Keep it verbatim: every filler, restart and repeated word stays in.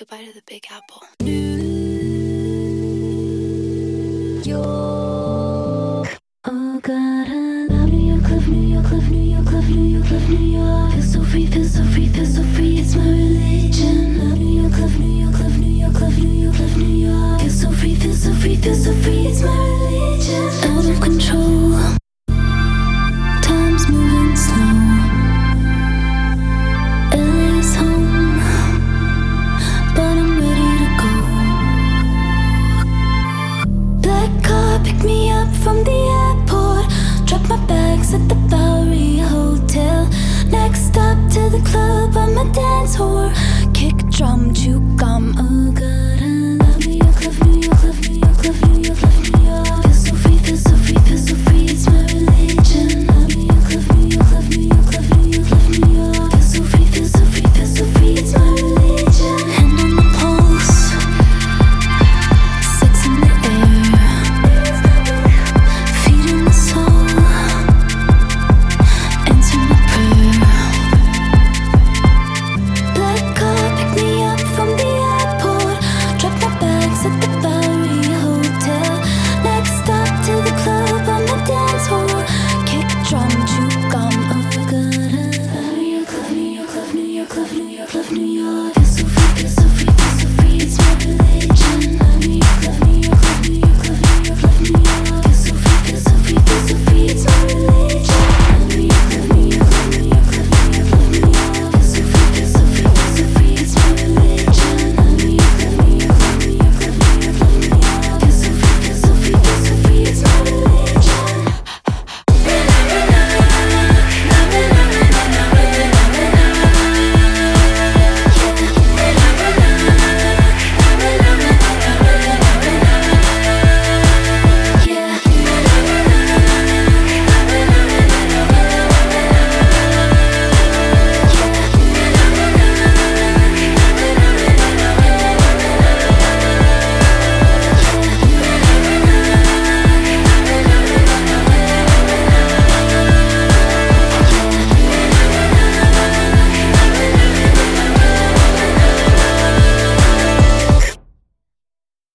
goodbye to the Big Apple. Oh God, I love New York, love New York, love New York, love New York, love New York. Feel so free, feel so free, feel so free. It's my religion. Love New York, love New York, love New York, love New York, love New York. Feel so free, feel so free, feel so free. It's my religion. Out of control. Time's moving slow. L A's home, but I'm ready to go. Black car picked me up from the airport. Dropped my bags at the Bowery Hotel. Next stop to the club, I'm a dance whore. Kick drum, juke